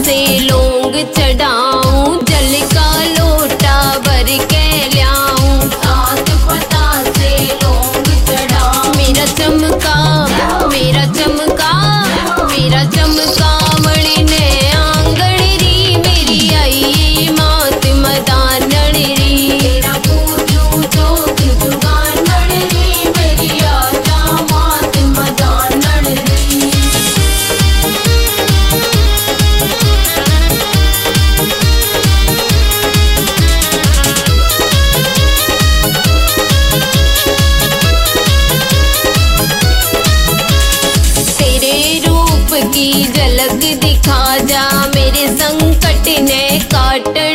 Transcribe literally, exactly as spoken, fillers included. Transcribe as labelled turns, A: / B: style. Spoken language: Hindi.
A: से लौंग चढ़ाऊं, जल का लोटा भर के ल्याऊं, सात पता से लौंग चढ़ाऊं। मेरा चमका मेरा चमका मेरा चमका मणि ने आंगण री, मेरी आई मात मदानण री। तेरा पूजू जोग जुगानण री, मेरी आजा मात मदानण री। की झलक दिखा जा, मेरे संकट ने काट